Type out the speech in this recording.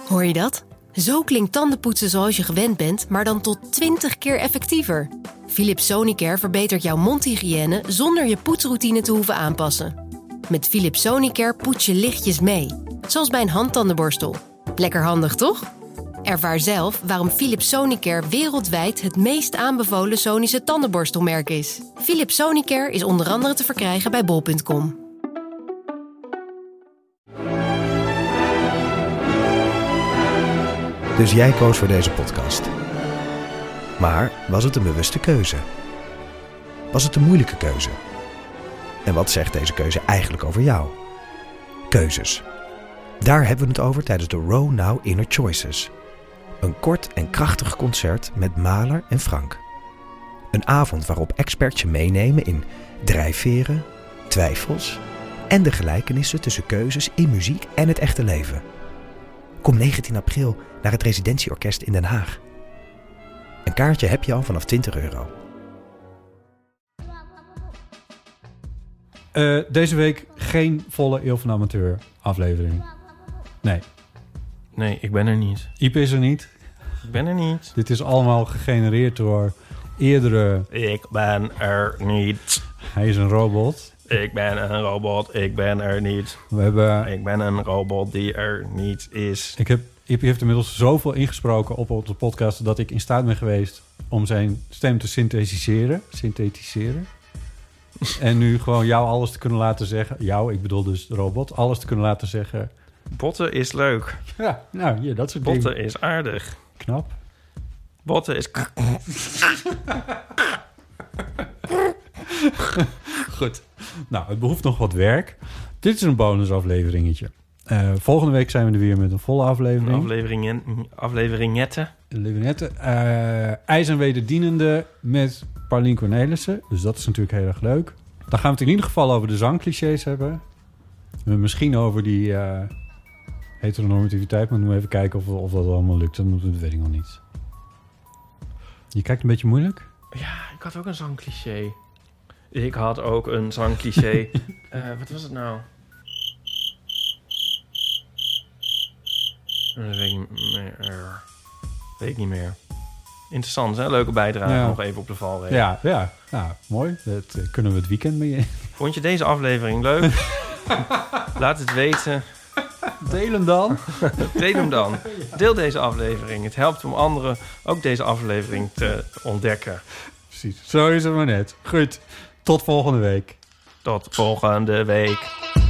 Hoor je dat? Zo klinkt tandenpoetsen zoals je gewend bent, maar dan tot 20 keer effectiever. Philips Sonicare verbetert jouw mondhygiëne zonder je poetsroutine te hoeven aanpassen. Met Philips Sonicare poets je lichtjes mee, zoals bij een handtandenborstel. Lekker handig, toch? Ervaar zelf waarom Philips Sonicare wereldwijd het meest aanbevolen Sonische tandenborstelmerk is. Philips Sonicare is onder andere te verkrijgen bij bol.com. Dus jij koos voor deze podcast. Maar was het een bewuste keuze? Was het een moeilijke keuze? En wat zegt deze keuze eigenlijk over jou? Keuzes. Daar hebben we het over tijdens de Row Now Inner Choices. Een kort en krachtig concert met Mahler en Frank. Een avond waarop experts je meenemen in drijfveren, twijfels en de gelijkenissen tussen keuzes in muziek en het echte leven. Kom 19 april naar het Residentieorkest in Den Haag. Een kaartje heb je al vanaf €20. Deze week geen volle Eeuw van de Amateur aflevering. Nee, ik ben er niet. Ipe is er niet. Ik ben er niet. Dit is allemaal gegenereerd door eerdere... Ik ben er niet. Hij is een robot. Ik ben een robot. Ik ben er niet. Ik ben een robot die er niet is. Ipe heeft inmiddels zoveel ingesproken op onze podcast dat ik in staat ben geweest om zijn stem te synthetiseren. En nu gewoon jou alles te kunnen laten zeggen. Jou, ik bedoel dus de robot. Alles te kunnen laten zeggen. Botten is leuk. Ja, nou, ja, dat soort dingen. Botten is aardig. Knap. Botten is... Goed. Nou, het behoeft nog wat werk. Dit is een bonusafleveringetje. Volgende week zijn we er weer met een volle aflevering. Afleveringetten. IJs en wederdienende met Paulien Cornelissen. Dus dat is natuurlijk heel erg leuk. Dan gaan we het in ieder geval over de zangclichés hebben. Misschien over die heteronormativiteit. Maar we moeten even kijken of dat allemaal lukt. Dat weet ik nog niet. Je kijkt een beetje moeilijk? Ja, ik had ook een zangcliché. Wat was het nou? Dat weet ik niet meer. Interessant, hè? Leuke bijdrage. Ja. Nog even op de valreep. Ja, mooi. Dat kunnen we het weekend mee. Vond je deze aflevering leuk? Laat het weten. Deel hem dan. Deel hem dan. Deel deze aflevering. Het helpt om anderen ook deze aflevering te ontdekken. Precies, zo is het maar net. Goed, tot volgende week. Tot volgende week.